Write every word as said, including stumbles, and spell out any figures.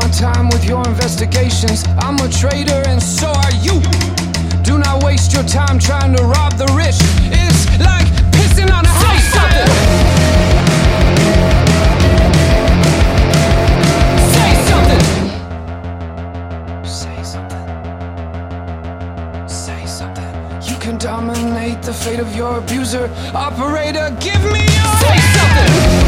my time with your investigations. I'm a traitor and so are you. Do not waste your time trying to rob the rich. It's like pissing on a house. Say something! Say something! Say something. Say something. You can dominate the fate of your abuser. Operator, give me your... Say something!